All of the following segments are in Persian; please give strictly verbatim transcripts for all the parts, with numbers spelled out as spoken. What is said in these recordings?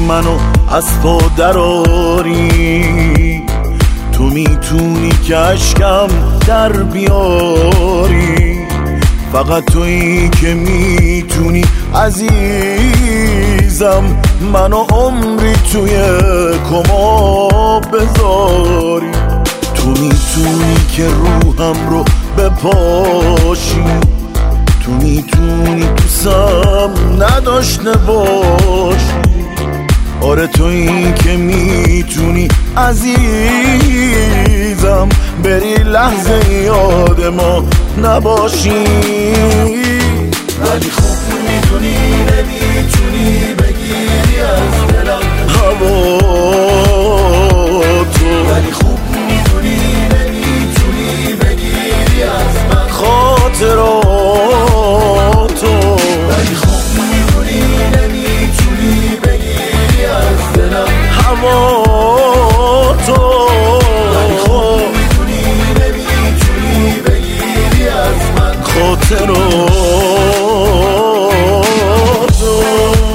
منو از پا دراری، تو میتونی که اشکم در بیاری، فقط تویی که میتونی عزیزم منو عمری توی کما بذاری. تو میتونی که روحم رو بپاشی، تو میتونی دوستم نداشته باشی، آره تویی که میتونی عزیزم بری لحظه یاد ما نباشی. ولی خوب میدونی نمیتونی بگیری از دلم هوا تو، ولی خوب میدونی نمیتونی بگیری از من خاطراتو، ولی خوب میدونی نمیتونی بگیری از دلم هوا تو، ولی خوب میدونی نمیتونی بگیری از من خاطراتو.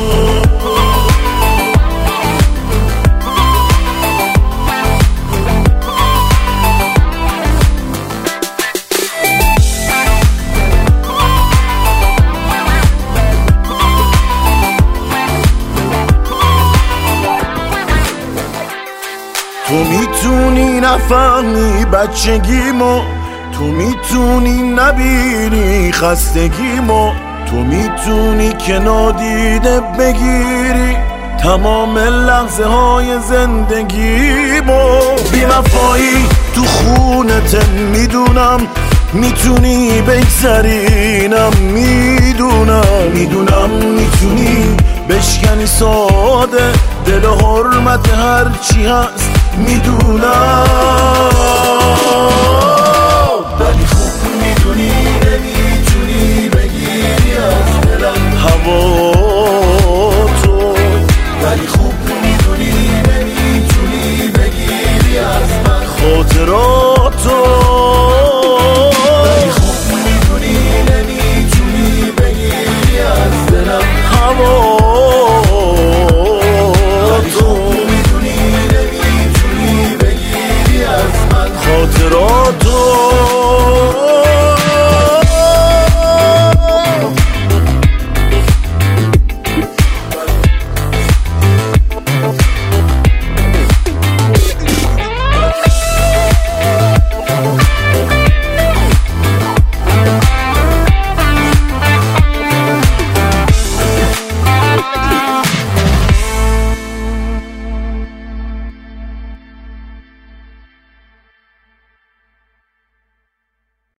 تو میتونی نفهمی بچگیمو، تو میتونی نبینی خستگیمو، تو میتونی که نادیده بگیری تمام لحظه های زندگیمو. بی وفایی تو خونت میدونم، میتونی بگذرینم میدونم، میدونم میتونی بشکنی ساده دل و حرمت هرچی هست میدونم، ولی خوب میدونی نمیتونی بگیری از دلم هوا تو، ولی خوب میدونی نمیتونی بگیری از من خاطراتو، ولی خوب میدونی نمیتونی بگیری از دلم هوا تو، میدونی نمیتونی بگیری از من خاطراتو.